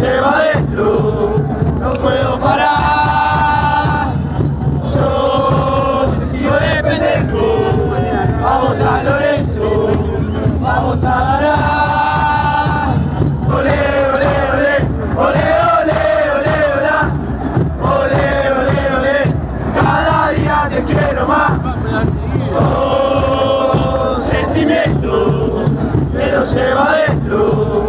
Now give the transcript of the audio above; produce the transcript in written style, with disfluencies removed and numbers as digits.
lleva adentro, no puedo parar. Yo te sigo de pendejo, vamos a Lorenzo, vamos a ganar. Olé, olé, olé, olé, olé, olé, olé, olé, olé, olé, cada día te quiero más. Oh, sentimiento, me lo lleva adentro.